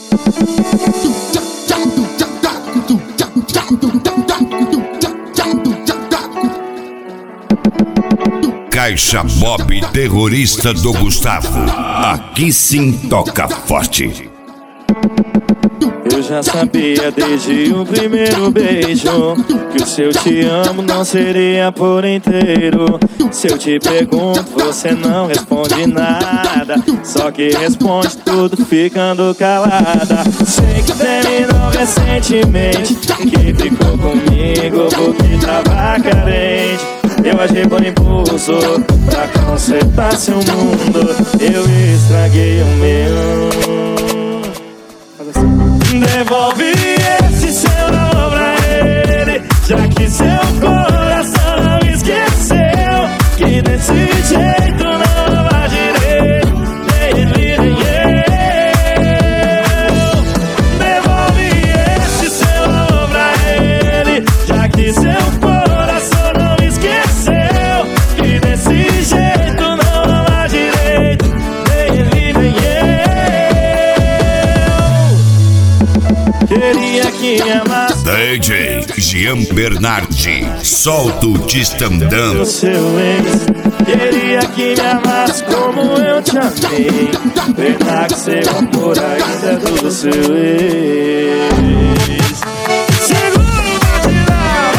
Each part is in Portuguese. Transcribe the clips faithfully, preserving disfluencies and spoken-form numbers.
Caixa Bob Terrorista do Gustavo. Aqui sim toca forte. Eu já sabia desde o primeiro beijo que o seu te amo não seria por inteiro. Se eu te pergunto, você não responde nada, só que responde tudo ficando calada. Sei que terminou recentemente, que ficou comigo porque tava carente. Eu agi por impulso pra consertar seu mundo, eu estraguei o meu. Devolve esse seu amor pra ele, já que seu coração não esqueceu que desse jeito não vai direito, nem ele nem eu. Devolve esse seu amor pra ele, já que seu coração não esqueceu que desse jeito não vai direito, nem ele nem eu. Queria que me amasse. D J Jean Bernardi, solta o Tistandão. O seu ex queria que me amasse como eu te amei. Pena que seu amor ainda é do seu ex. Segura o batidão.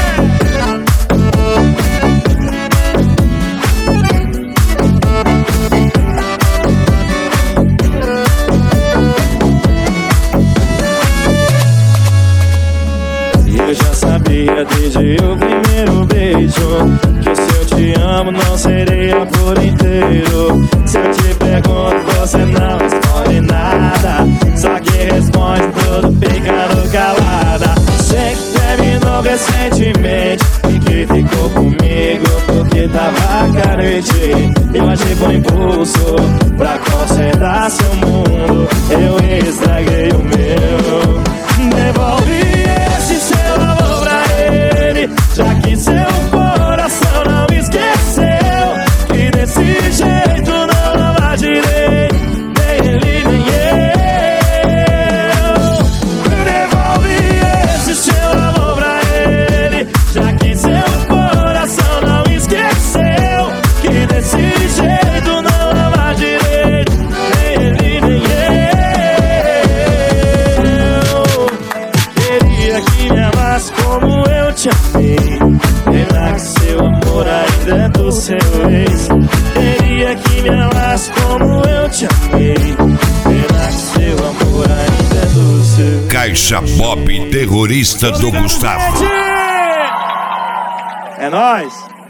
Eu já sabia desde o primeiro beijo que o seu te amo não seria por inteiro. Se eu te pergunto, você não responde nada, só que responde tudo ficando calada. Sei que terminou recentemente e que ficou comigo porque tava carente. Eu agi por impulso pra consertar seu mundo, eu estraguei o meu. Devolve esse seu amor pra ele, já que seu coração não esqueceu que desse jeito não vai direito, nem ele nem eu. Devolve esse seu amor pra ele, já que seu coração não esqueceu que desse jeito não vai direito, nem ele nem eu. Queria que me amasse como eu te amei. Pena que seu amor ainda é do seu ex. Queria que me amasse como eu te amei. Pena que seu amor ainda é do seu ex. Caixa Bob Terrorista do Gustavo. É nóis!